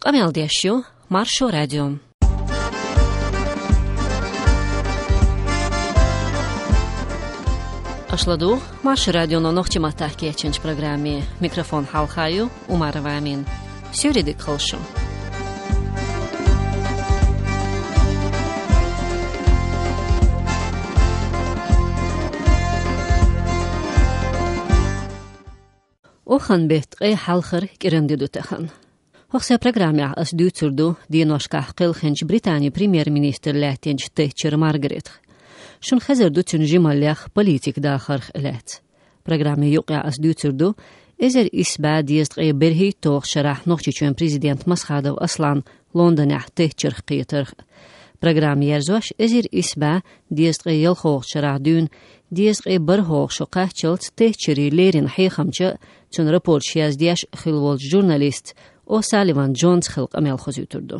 Qamel Marşo Radio. Ашладу Marşo Radio'nun noqçima tahkiyatçınç programı mikrofon halxayu Umarova Amin. Söyledik xalşım. Oxan betqi halxır kirindi dutaxan. Hoxsa programma as dütürdü dinoşka qilxinç Britaniya Premier Minister Latinç Thatcher Margaret. Şun xazır dütün jimallah politik daxarx elat. Programma yuqa as dütürdü ezer isba diyestqi berhi toq şarah noqçiçön prezident Masxadov aslan Londona Thatcher qiytır. Programma yerzoş ezer isba diyestqi yılxoq şarah dün diyestqi berhoq şoqachılt Thatcheri lerin xixamça çün raport şiyazdiyaş xilwol jurnalist O'Sullivan Jones xalq amel xozütürdü.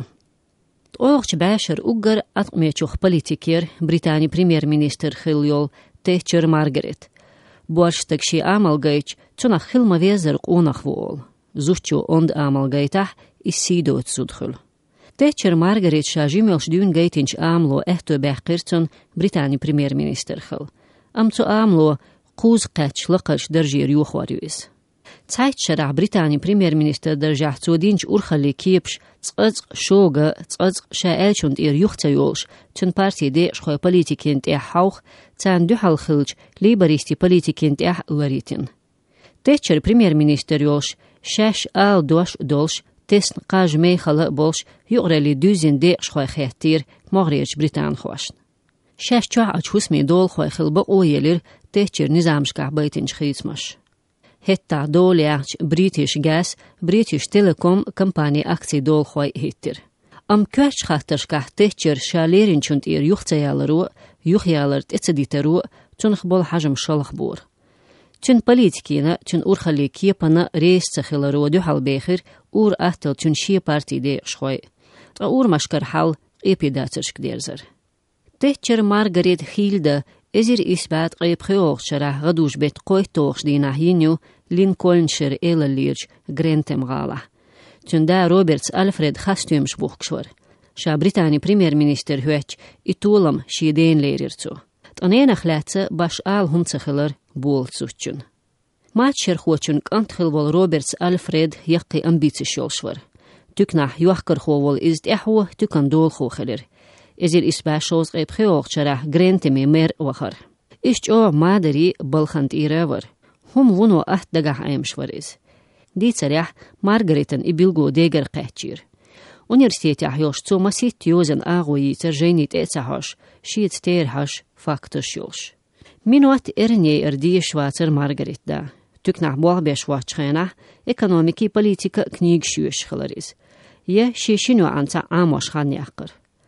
Oğuqçı bəşir uqar atqmeçuq politiker Britaniya Premier Minister xil Thatcher Margaret. Borçtakşi amalgayç çuna xilma vezir qonax vol. Zuçu ond amalgaytah issidot zudxul. Thatcher Margaret şajimyoş dün gaytinç amlo ehto bəqirçün Britaniya Premier Minister xil. Amçu amlo quz qaç laqaş darjir yuxvariyus. Zeit şarah Britaniya Premier Minister darjah çodinç urxali kiypş tsqaz şoga tsqaz şaelçund yuxtayolş çün partiyede şoy politikent hauch tsan duhal xilç liberisti politikent varitin. Thatcher Premier Minister yolş şaş al doş dolş tesn qaj meyxala bolş yuqrali düzinde şoy xeytir mağriyeç Britan xoşn. Şaş çah açusmi dol xoy xilba oyelir Thatcher nizamşqa baytinç xitsmaş. Hetta dolyaç British Gas, British Telecom kompaniya aksiya dolxoy hittir. Am köç xahtırşqa Thatcher şalerin çünt yuxtayaları, yuxyalar etseditaru, çün bol hajm şalx bur. Çün politikina, çün urxali kiyapana reis tsxilaru duhal bexir, ur ahtel çün şi partide şoy. Ta ur maşkar hal epidatsırşq derzer. Thatcher Margaret Hilda ezir isbat qayb xioq şarah gaduş bet qoy toğş dinahinu Lincolnshire elalirç Grantham gala. Tünda Roberts Alfred xastümş buxkşvar. Şa Britaniya Premier Minister hüç itulam şiden lerirçu. Tanena xlatsa baş al humtsaxılar bolçuçun. Matcher xoçun qantxilwol Roberts Alfred yaqi ambitsi yolşvar. Tüknah yuaqkır xowol izdahwa tükan dol xoxelir. Ezir isbaşoz qayb xioq şarah Grantham mer waxar. İşç o madari balxant iravar. Hum vuno ahtdagah ayımşvariz. Ditsarah Margaretin ibilgo deger qahçir. Universitetah yoşçu masit yozen ağoyi terjenit etsahoş, şiit terhaş faktış yoş. Minuat ernye erdiye şvatır Margaretda. Tüknah boğbe şvatçğanah ekonomiki politika knig şüyeşxilariz. Ye şeşinu ansa amoş xanyaqır.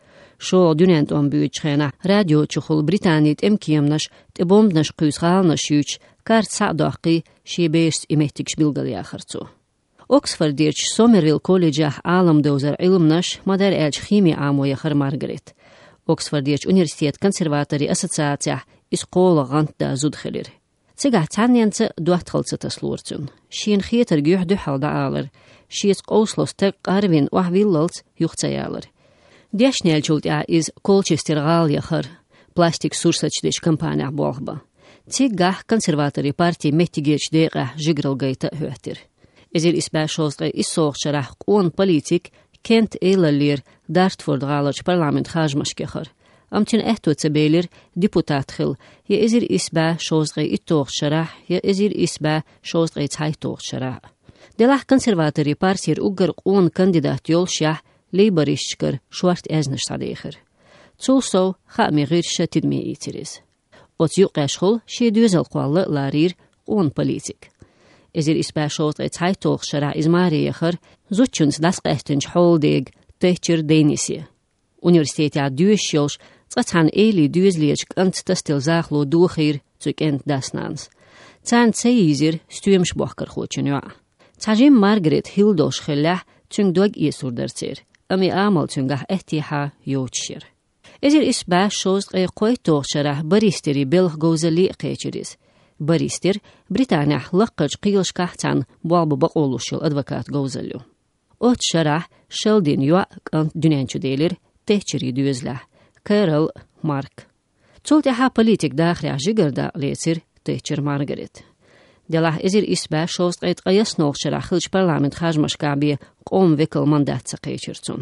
Şo dünent on büyüçğanah radyo çuxul Britaniyet emkiyemnaş tebomdnaş qüysğalnaş yüç kart sa'daqi şibeş imehtikş bilgalyaxırçu. Oxford derç Somerville College'ah alam dozar ilmnaş madar elç ximi amoyaxır Margaret. Oxford derç Universitet Konservatori Assoциatsiyah isqola gantda zudxilir. Cigah tanyansı duatxalsı taslurçun. Şiin xietar güh duhalda alır. Şiis qoslosta qarvin vahvillals yuxtsayalar. Deşnelçult ya iz Colchester galyaxır. Plastik sursaçdeş kampaniya bolğba. Cigah Konservatori Partiya mehtigeç deqah jigralgayta hühtir. Ezir isbaşozqa issoq şarah qon politik Kent elallir Dartford galarç parlament xajmaşkexır. Amçin ehtotsa beylir deputat xil. Ya ezir isbaşozqa ittoq şarah ya ezir isbaşozqa çaytoq şarah. Delah Konservatori Partiya ugar qon kandidat yol şah Labouristçkır şvart eznış sadexir. Çulsov xami g'irşa tidmi itiriz. Ot yuqashxul şi düzel qolli larir on politik. Ezir isbaşot çaytoq şara izmariyaxır zuçuns dasqahtinç holdeg Thatcher denisi. Universitetya düşyoş tsatan eli düzliech ant tastil zaxlo duxir tsukent dasnans. Tsan tsayizir stüemş boxkar xoçunyo. Tsajim Margaret Hildoş xillah tsungdog isurdartsir. Ami amal tsungah ehtiha yoçshir. Ezir isbaşoz qoytoq şarah baristeri belh gozali qeçiriz. Barister Britaniya laqaj qiyılşqahtan boğbu baqoluşul advokat gozalyu. Ot şarah Sheldon yuva kant dünençü deyilir tehçiri düzle. Carol Mark. Çolteha politik daxrya jigerda leçir tehçir Margaret. Delah ezir isbe şost qeyt qayas noğçara xilç parlament xajmaşkabi qom vekil mandatsa qeyçirtsun.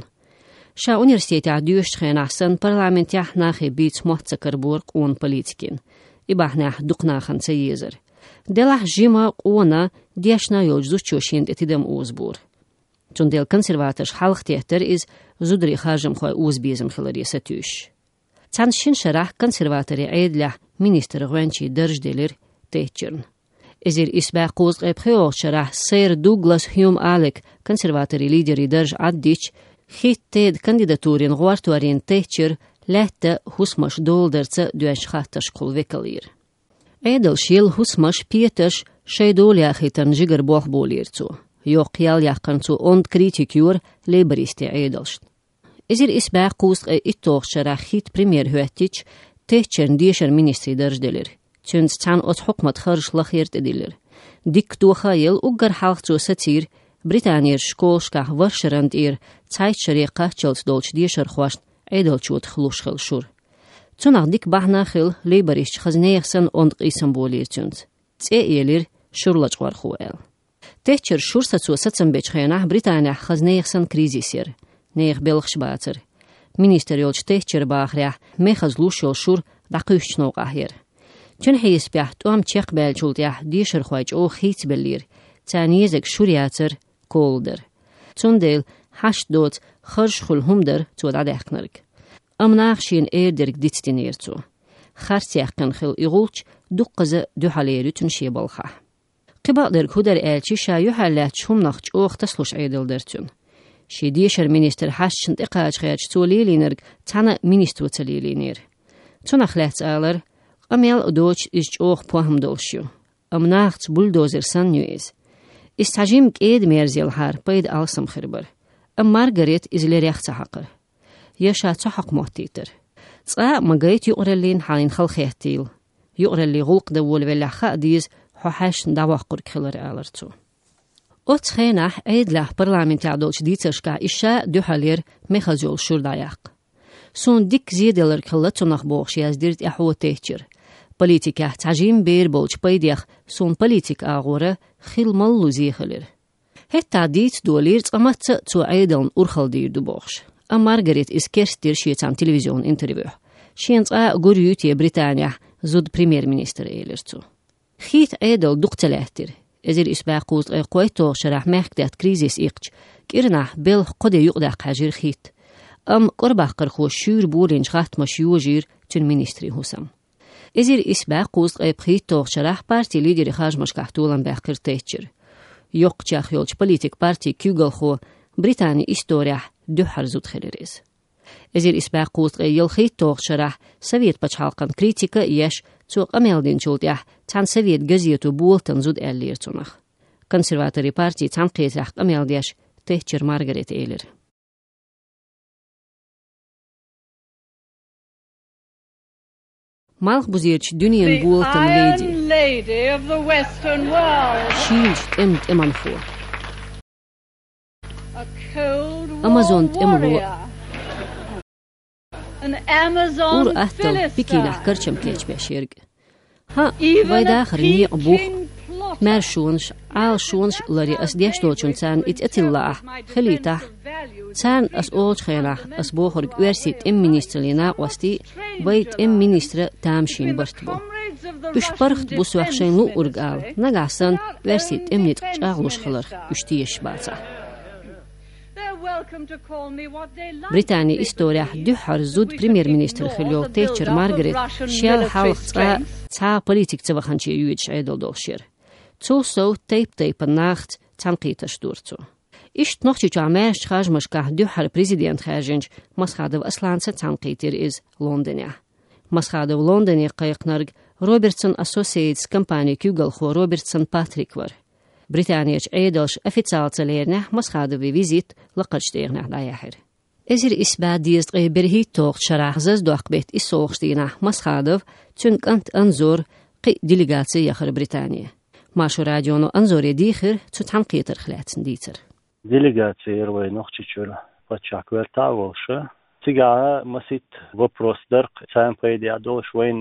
Şa universiteti düş xenahsan parlament yahnaxi bits mohtsakarbur qon politikin. İbahnah duqnaxan sayezir. Delah jima qona diashna yolcu çoşind etidem uzbur. Çundel konservators halq tehter iz zudri xajım xoy uzbizm xilari satüş. Çanşin şarah konservatori aydlah minister gwençi derjdelir tehçirn. Ezir isba qoz qeypxeoq şarah Sir Douglas Hume Alec konservatori lideri derj addiç xitted kandidaturin gwartuarin tehçir lehte husmaş dolderca düeş xattaş qul vekalir. Edel şil husmaş pietaş şeydolyaxitan jiger boh bolircu. Yok yal yaxancu ond kritikjur laboristi edelst. Ezir isba qoz ittoq şarah xit premier hüettiç tehçirn dişer ministri derjdelir. Çünkü çan ot hukmat xarşlıq yert edilir. Dik duxayıl uggar halqcu satir Britaniya şkolşka varşarand Zeitschrift qahçalt dolç dişer xoşt edelçut xlushxil şur. Çunaq dik bahnaxil laborist xazneyxsan ond qisam bolirçünd. Elir şurlaç var xuel. Tehçir şursaçu satsanbeç xenah Britaniya xazneyxsan krizisir. Neyx belxşbatır. Minister yolç tehçir baxrah mexazlushol şur daqışçno qahir. Çün heyisbah tuam çeq belçultya dişer xoyç o xit bellir. Taniyezek şuriyatır koldur. Çundel haşdot xarşxul humder tuada daqnırg. Amnaxşin erdirg ditstinirçu. Xarsyaqın xil iğulç duqqızı dühaleri tün şebalxa. Qibaqdir hudar elçi şayu hallat şumnaxç oq tasluş edildirtün. Şi dişer minister haşçın iqaç xayç tulilinirg tana ministru tulilinir. Çunaxlats alır Amel doç iş oq poham dolşu. Amnaxç buldozer san nüiz. İstacim qed merzil har payd alsam xirbar. Margaret izleryaxça haqır. Yaşa çahaq mohtitir. Ça magayt yuqrallin halin xalxehtil. Yuqralli gulqda volvelaxa diz hohash dawaqur xilar alırçu. Ot xenah aydlah parlamentya dolç ditsashka işa dühalir mexazol şurdayaq. Son dik zideler xillatsunaq boğş yazdirt yahu tehçir. Politika tacim bir bolç paydiyax son politik ağora xilmallu zixilir. Hetta dit dolir tsamatsa zu aydan urxaldirdu boğş. Margaret iskerstir şietan televizyon interview. Şientsa gurütye Britaniya zud premier minister eylirçu. Xit aydal duqtalahtir. Ezir isbaquz qoyto şarah mehkdat krizis iqç. Kirnah bel qode yuqdaq hajir xit. Qorbaqir xo şür bulinç xatma şuyujir tün ministri husam. Ezir isbaquz qeypxito şarah parti lideri xajmaşqah dolan baqir tehçir. Yoqçaq yolç politik parti kügal xo Britaniya istoriya dühar zud xiliriz. Ezir isbaquz yılxito şarah Sovet paçhalqan kritika yeş çoq ameldin çoldyah tan Sovet gazetu boltan zud ellirçunaq. Konservatori parti tan qeysaq ameldiyaş tehçir Margaret eylir. Malx buzirç dünyen boltan lady of the western world. Şiilt eman xo. Amazon emru. Ur ahtal bikilah karçam keçbeşirg. Ha vayda xrni bu merşunş al şunş lari as diashtochun san itillah khalita san as olch khayla as bohorg versit ministerlina qasti bayt ministra tamshin bartbu üç parxt bu suaxşaynu urgal nagasan versit emnit çağluş xalar üçtiyeş baza Britaniya istoriya dühar zud premier minister xilyo tehçir Margaret şel halqa ça politik çavaxançı yüç aydol dolşir. Çolso teyp nacht tanqitaş durçu. İşt noxçu çameş xajmaşqah dühar prezident xajınç Masxadov aslansa tanqitir iz Londonya. Masxadov Londonya qayıqnarg Robertson Associates kompaniya kügal xo Robertson Patrick var. Britaniyaç eydolş ofitsialçalerine Masxadovi vizit laqaçteyğnah dayahir. Ezir isba diyest berhi toq şarahzaz doqbet isoğşteyğnah Masxadov çünk anzor qi delegatsiya yaxır Britaniya. Maşu radyonu anzor edixir çu tanqitir xlatsın ditir. делегация vai nohčičur pačakver tāvolša. Cigā masit vopros dark cēm paidījādol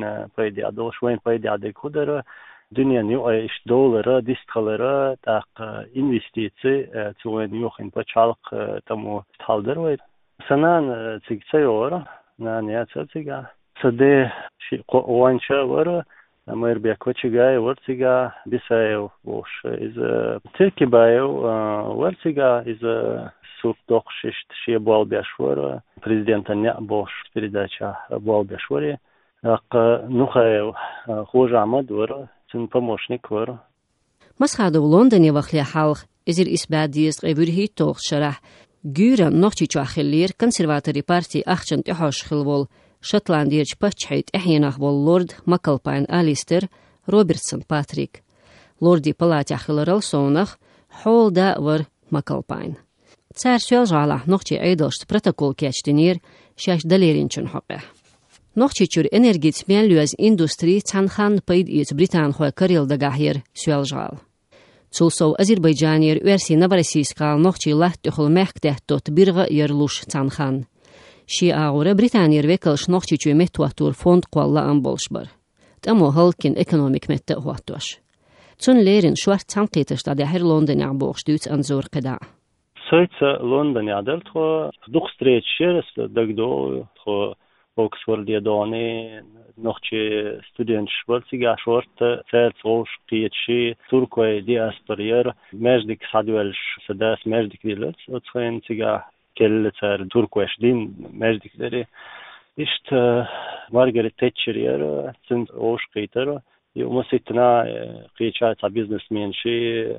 švein paidījādē kudara. Dünyan jo iş dolara, diskalara, tak investīci, cilvēni johin pačalk tamu talder vai. Sanan cig cejora, nān jācer cigā. Sadē šī oanša vara, Măr bia cochigai orțiga bisaiu oș iz tirkibaiu orțiga iz surdoxșist și boalbiașor prezidenta ne boș передача boalbiașori aq nuhaiu хожамад вор цин помощник вор مسخاد لندن وخلي حلق ازر اسباديس قبرهي توخ شرح گورا نوخچی چاخلیر کنسرواتری پارتی اخچن تحوش خلول شوتلانديج بچحيت احيناخ بول لورد ماكلباين اليستر روبرتسون باتريك لوردي بلاتي خلرل سونخ حول دا ور ماكلباين تسار سوال جالا نوخچی ايدلشت بروتوكول كيچتنير شاش دليرينچن حقه نوخچی چور انرگيت بيانلوز اندستري تانخان پيد ايت بريتان خو كاريل دغاهير سوال جال Sulsov Azerbaycanir versi Novorossiyskal nohçi lah tüxül mehkdeh tot birga yerluş tanxan. Şi ağura Britaniyar vekalş nohçi çü mettuatur fond qalla ambolşbar. Tamo halkin ekonomik mette huattoş. Tun lerin şuart tanqitışda da her London ağboğşdüt anzor qida. Söйtse London yadert xo duxstreç şeres dagdo xo Oxford yadoni nohçi student şvartsiga şort celt oş qiyetşi Turkoy diasporyer mejdik sadvelş sadas mejdik dilets otsxentsiga kelletser Turkoyş din mejdikleri işte Margaret Thatcher yer sind oş qiyter yomasitna qiyçata biznesmenşi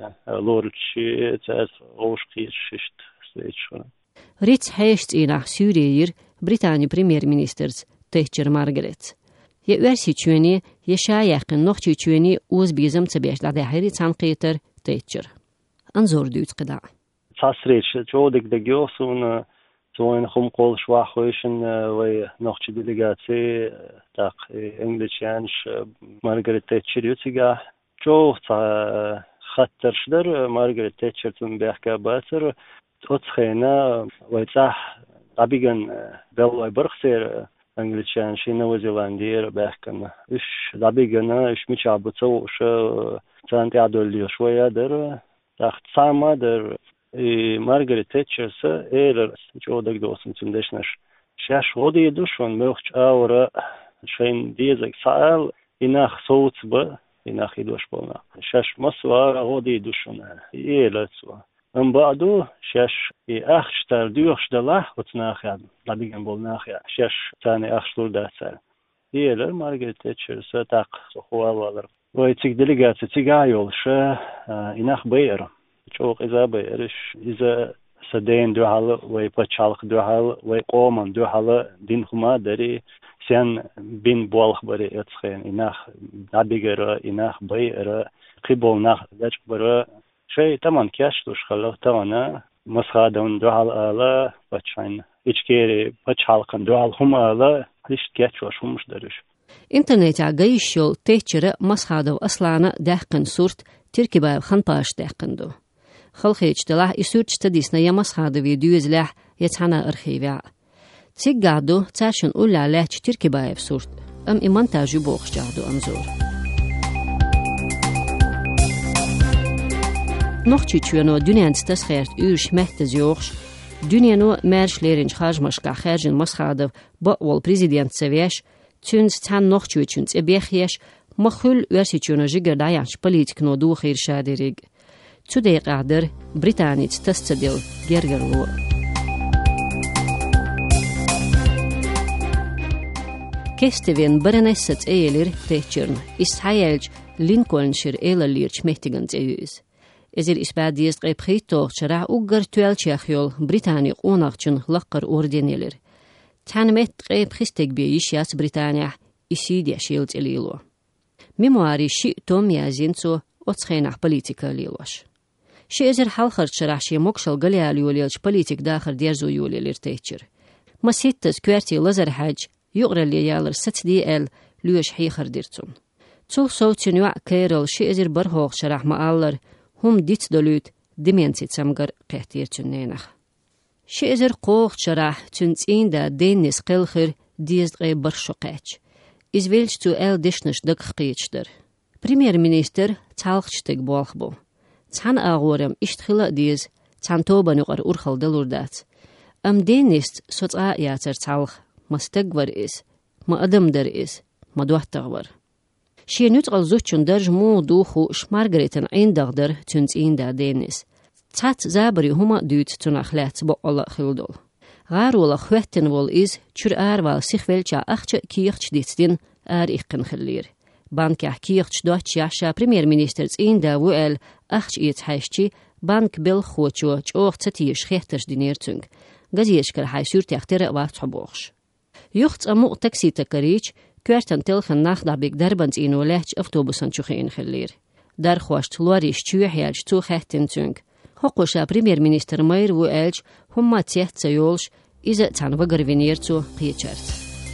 lorçi cels oş qiyetşist steçşo Ritz heist inach Suriyer Britanya premier-ministers Thatcher Margaret. Ye versi çüni yaşa yakın nohçi çüni uz bizim tabiaşla da heri tanqiter Thatcher. Anzor düt qida. Tasreç çoğdik da gyosun çoğun xum qol şwaxoşun ve nohçi delegasi tak İngilizcenş Margaret Thatcher yutiga çoğ xatterşler Margaret Thatcher'ın behka basır otsxena ve tsah abigan belloy birxser İngilizcen şi Nova Zelandiya behkan iş abigana iş miçabıtso şu çanti adolliyor şoya der taht sama der Margaret Thatcher'sa eğer çoğudak dostum tümdeşner şaş odi duşun möhç avra şeyin diyecek sağal inah soğutba inah idoş bolna şaş masva odi duşun eğerletso بعدو شش اخشتر دیوشدله وتناخد لبیگن بول ناخیا شش تانی اخشلور دستر دیگر مارگریت تچر ستاق خوالالر و ایتیک دلیگاتی تیگایول شه ایناخ بیر çok izaberiş iza sadeen duhalı ve paçalık duhalı ve qoman duhalı din huma dari sen bin bolx bari etxen inah nabigera inah bayera qibolnah dachbara şey tamam kaçtuş xalq tamana masxadan duhal ala paçayn içkeri paçalqan duhal huma ala hiç kaçmış humuş deriş internet'a gayışyol Thatcher'ı masxadav aslana dahqın surt Türkiye xanpaş dahqındu خلخيجتلاح إسورت تديسنا يا مسخاد فيديو زلاح يتحنا أرخيفيا تيجادو تاشن أولا لاح تركي بايف سورت أم إمانتاجو بوخ جادو أنزور نوخشي تشوانو دنيان تستسخيرت إيش محتز يوخش دنيانو مارش ليرنج خاجمشكا خارجن مسخادو بقوال بريزيديانت سويش تونز تان نوخشي تونز إبيخيش مخول ورسي تشوانو جيگر دايانش بوليتك نو دو خير شادريق Today قادر بريطانيا تستدل جرجرلو كستفين برنست ايلر تيتشرن استحيالج لينكولنشير ايلرليرش مهتگنز ايوز ازر اسباديست قيبخيتو شرع اوغر توال چاخيول بريطانيا اوناقچن لقر اوردينيلر تانمت قيبخيستگ بيشياس بريطانيا اسيديا شيلت اليلو ميمواري شي توم يازينцо оцхейнах политика лилош شيزر حلخر شرح شي مقشل قليال يوليلش بوليتيك داخر ديرزو يوليلر تيتشر مسيتز كوارتي لزر حاج يغرى ليالر ست دي ال لوش حيخر ديرتون تو صوت نوع كيرل شيزر برهوغ شرح مقالر هم ديت دلوت demensi samgar qehtir tünnenach. Sheezer qoq charah tünzinda Dennis Qelcher diezqe barshoqach. Izvelch tu el dishnish daqqichder. Premier-minister talqchtig bolxbu. Tan agorem ishtkhila diez tantoban uqar urkhal delurdat. Dennis sot'a yater talq mastagvar is, ma adamder is, ma duattagvar. She nutqal zuchun darj mu duhu Margareten eindagder tünzinda Dennis. Tat zabri huma duut tunachlet bo alla khildol. Garola khwetten wol is chur arwal sich welcha achche kirch ditdin ikken khlir. Bank kirch dot yasha premier-minister inda wel achch it haishchi bank bil khocho choch tatish khetters dinertung. Gazieshker haysur techter wa tbokhsh. Yuchts amu taxi takarich kwertan telgen nachdabik darbans ino lech autobusan chuchen khlir. Dar khost lorish chuhyaj tu khettentung. Hoqosha premier-minister Meir Wuelch humma tsetsa yolsh iza tanva garviniertsu qichart.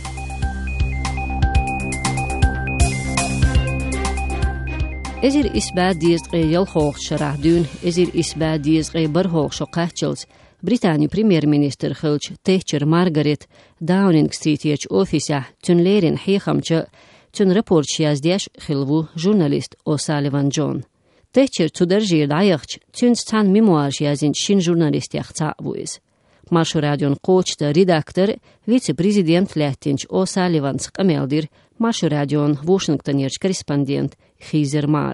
Ezir isba diezqe yal hoq sharahdun, ezir isba diezqe bar hoq shoqachels, Britani premier-minister Khilch Thatcher Margaret Downing Street ofisa tünlerin hixamcha tün raport yazdiash khilvu jurnalist O'Sullivan John. Thatcher tudarjir dayaqch tüns tan memoir yazin shin jurnalist yaxta buiz. Marshu radion qoçta redaktor vice-prezident Latinch O'Sullivan qameldir Marshu radion Washington korrespondent Heather Mar.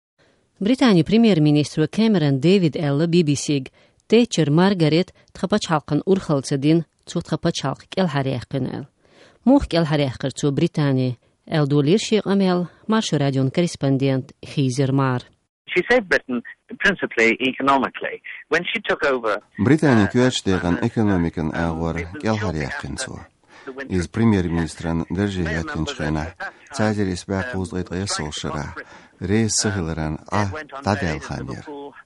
Britani premier-minister Cameron David Ella BBC Thatcher Margaret txapachalqan urxalsadin txapachalq kelhariyaqinal. Muh kelhariyaqir tu Britani eldolir shiq amel Marshu radion korrespondent Heather Mar. She saved Britain principally economically. When she took over, Britania kjörstegen ekonomiken var gelharjaqinso. Is premier-ministran derjeyatkinchena, tsajeris baquzqit qesolshara, reis sihilran tadelkhanyer.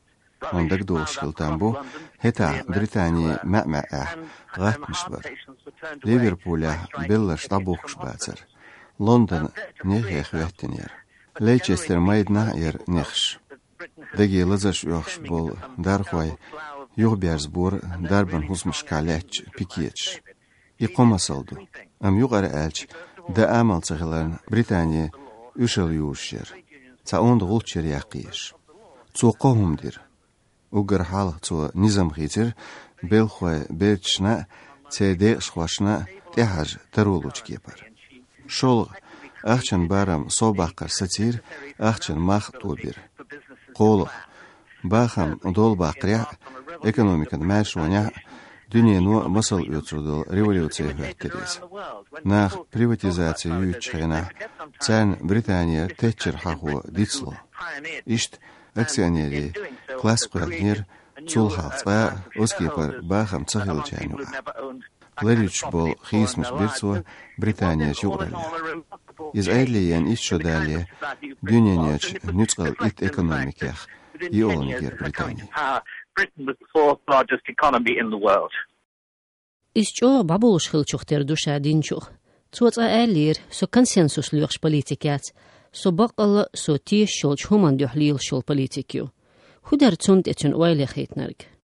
Ondak doshiltan bu heta Britania ma'ma'a g'atmishbar. Liverpool'a billa shtabuxshbatser. London nehexvettinyer. Leicester maydna nexsh. Degi lazash yoxsh bol darxoy yuğberzbur darban husmish kalech pikech. İqomasaldu. Am yuqara elch da amal tsaglan Britaniya ushal yusher. Tsaond gulcher yaqish. Tsuqohumdir. Ugar hal tsu nizam khitir belxoy belchna CD shwashna tehaj taruluch kepar. Shol Ахчан барам собаққар сатир, ахчан мах тубир. Қолық, бахам дол бақрия, экономикан мәшуаня, дүниену мысал өтірділ революция өттерез. Нах приватизация үйчіғына, цән Британия Thatcher хақуы дитсло. Ишт акционери, класс құратнер, цул халцға, оскепар бахам цахил чайнуға. Ларич бол хисмиш бирцуа Британия жуғрали. Из Эйлиян еще далее дюняняч нюцкал ит экономиках и олангер Британии. Исчо бабулш хилчухтер душа динчух. Цуца Эйлир со консенсус лёхш политикят, со бақала со тиш шолч хуман дюхлил шол политикю. Худар цунт этюн ойле хейтнерг.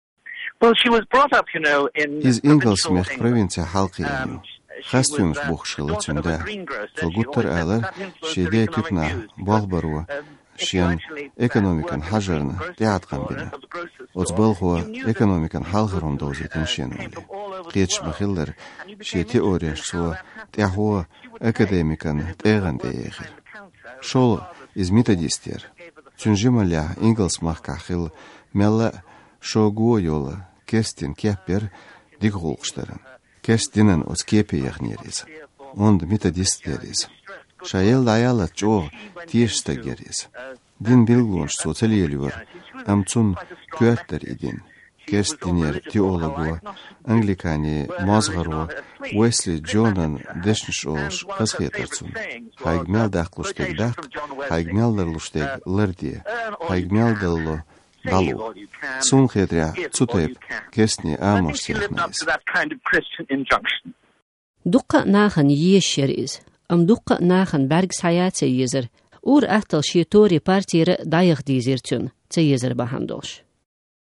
Из Инглсмех провинция Халқияню. Хастюмш бухшила тюнда. Цолгуттар алар шеде тюкна балбаруа шен экономикан хажарна театкан бина. Оцбалхуа экономикан халгарон дозитин шенуали. Қиетш бахиллар ше теория шуа теахуа академикан теган деехир. Шол из методистер. Тюнжималя Инглсмах кахил мелла шогуа йола керстин кеппер дигулгштаран. Kerstinen os kepejagneriz. Und metodisteriz. Шаел даяла чо тиштагериз. Дин билгунш социалиелювар. Амцун кюаттер идин. Керстинер теологу, англикани мазгару, Уэсли Джонан дешнш олш хасхетарцун. Хайгмел дахлуштег дах, хайгмел дарлуштег лерди, хайгмел далло Далу. Сун хедря цутеп кесни амош сехнайс. Дукка нахан ешериз. Дукка нахан берг саяце езер. Ур ахтал шиетори партиер дайх дизертюн. Це езер бахандош.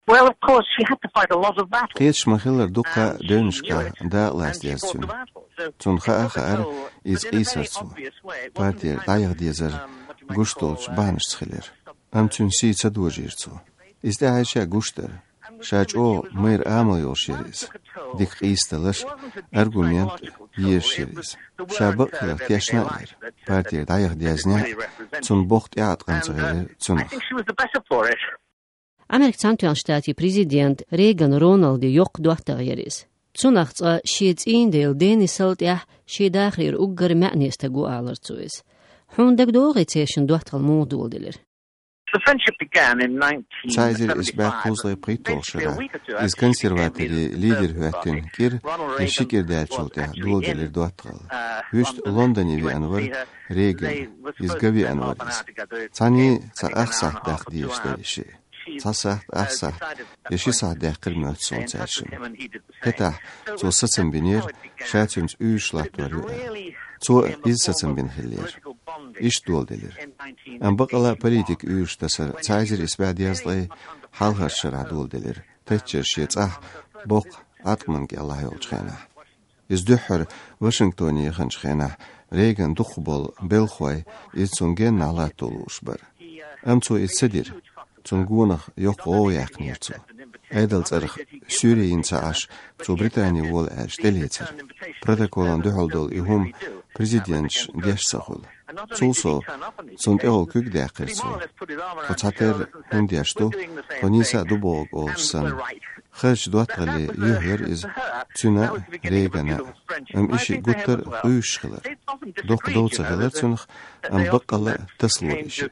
Well, of course, she had to fight a lot of battles. Qeetsh mahiller duqa dönüşka da lastiyazsun. Tun xaar is isarsu. Partier dayag dizer gustolch banishchiler. Amtun si tsadwajirsu. Is da aisha guster. Shach o mer amal yoshiriz. Dik qistalash argument yeshiriz. Shabakla tiashnair. Partier dayag diyaznya tun bocht yaat qantzagir tun. I think she was the better for it. Amerikan штати президент Рейган Роналди yok dohtagyeris. Tsunachza shiets indel denisalt ja shidachir ugger ma'nista gualertsuis. Hundag doritation dohtal moduldeler. The friendship began in 1975. Zeiser is bergpuzlay pritolshara. Is konservatori lider huatin kir shikir dalchota duldeler dohtal. Hüst Londoni vi anvar Reagan is gavi anvar. Tani sa axsat daqdiyeshtelishi. Tasat axsat yeshi sa daqir möltson zershim. Heta so satsam binir shatums üschlatvar. So is satsam bin hillir. İş doldelir. Am baqala politik üyüştasar Zeiser isbadiyazlay halharshara doldelir. Tetcher shetsah boq atmanki Allah yolchana. Is duhur Washingtoni khanchana Reagan dukhbol belkhway itsungen nalatolushbar. Am so itsedir. Zungunach yok o yaknirtsu. Edelzerg Suriyin saash zu Britani wol ersteletzer. Protokolon duholdol ihum prezident deshsahul. Zulso sunt eo kugdekirsu. Kotsater hundiashtu konisa dubog olsan. Khaj duatgali yuher is tuna Reagana. Ishi gutter uyshkhler. Dok dowtsageler tsunch am baqala taslurishi.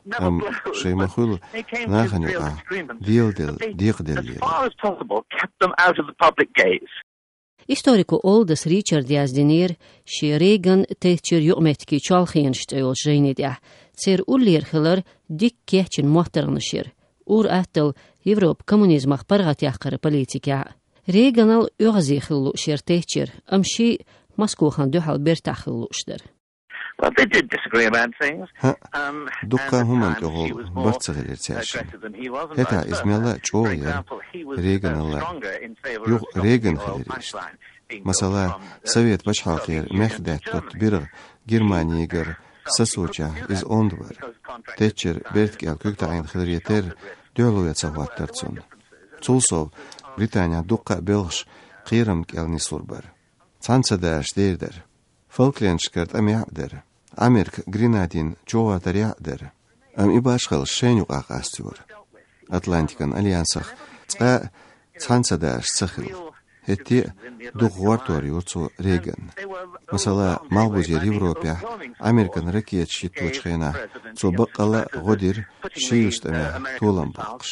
Şey mahul nahan yok dildel. As possible, kept them out of the public gaze. Исторiko Олдас Ричард яздинир, ши Рейган техчер югметки чалхинштейл жейнидя. Цер уллерхилер дик кехчин мохтарнышир. Ур аттыл Европ коммунизмах паргатяхкары политика. Рейганал югазихиллу шер техчер, амши Москвахан духал бертахиллуштер. Well, they did disagree about things. Dukka human tohol bartsageler tsashin. Heta ismella çoğuyer Reagan'la yok Reagan xileriş. Masala Sovet başhalqer mehdet tot bir Germaniyager sasocha is ondvar. Tetcher bertkel köktayn xileriyeter dölüyet savattartsun. Tulsov Britanya dukka belx qiram kelni surbar. Tsansadar derder. Falklandskart am yaqder. Amerik Grenadin çoğatar yaqder. Am ibaşqal şenyuq aqastur. Atlantikan alyansaq qa tsansadar saxil. Hetti duğwartor yurtsu Reagan. Masala malbuzer Evropa Amerikan raket shitlochena so baqala godir shiyustana tolam baqsh.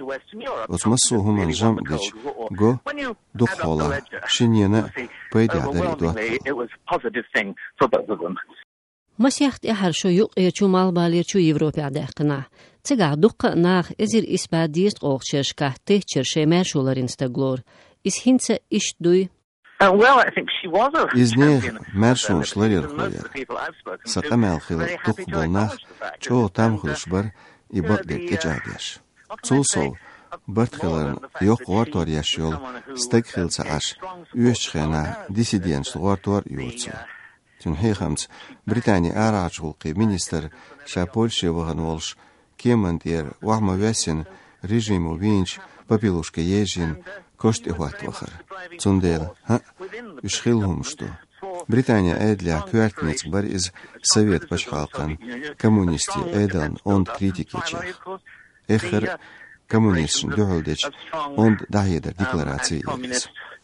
Osmasu human jam dich go duqola shinyana paydadari dot. It was a positive thing for both of them. Masyaht ehar sho yuq chu malbalir chu Evropa daqna. Tsiga duqqa nach ezir isbadist qoqchershka tehcher shemer sholarin staglor. Is hinse ishduy. Well, I think she was a Izne mershon shlarir khoyer. Saqamal khil tuqbolnach cho tam khulshbar ibaqdet ejadish. Tulso Bartkelan yok wartor yashol stekkhilsa ash üyschena dissident wartor yurtsu. Tun hegams Britani arachulqi minister Shapolshe waganolsh kemandir wahma vesin režimu vinch papilushke yejin kost ihwatvachar. Tsundel üshkhilhumshtu. Britania edля kvartnets bar iz Sovet başhalqan kommunisti edan ond kritikechach. Echer kommunisten duholdech ond dahjeder deklaratsiyelis.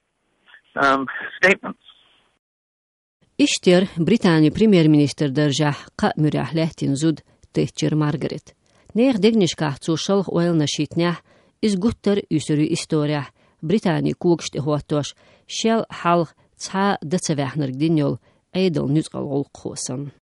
Statements. İşter Britanya Premier Minister derjah qa mürahletin zud tehcher Margaret. Neer degnishkah zu shalch oil nashitnah is gutter üsürü istorya. Britanya kugshte hoatosh shel halch tsa datsavahner dinjol eidel nüzgal olqosan.